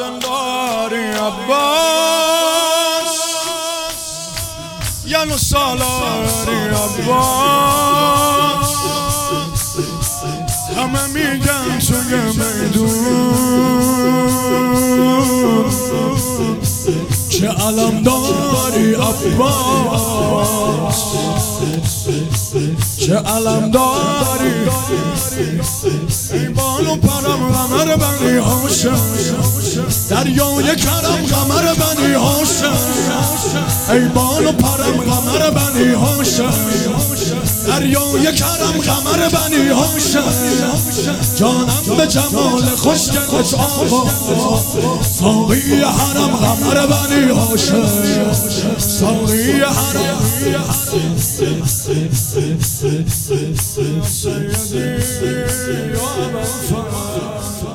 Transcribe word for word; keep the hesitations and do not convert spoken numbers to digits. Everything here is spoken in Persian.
داری عباس یعنی سالاری عباس همه میگن توی میدون چه علم داری عباس چه علم داری ای بانو پرم قمر بنی هاشم دریای کرم قمر بنی هاشم ای بانو پرم قمر بنی هاشم دریای کرم قمر بنی هاشم جانم به جمال خوشگلت آقا ساقی حرم قمر بنی هاشم ساقی حرم سیدی یا ابوالفضل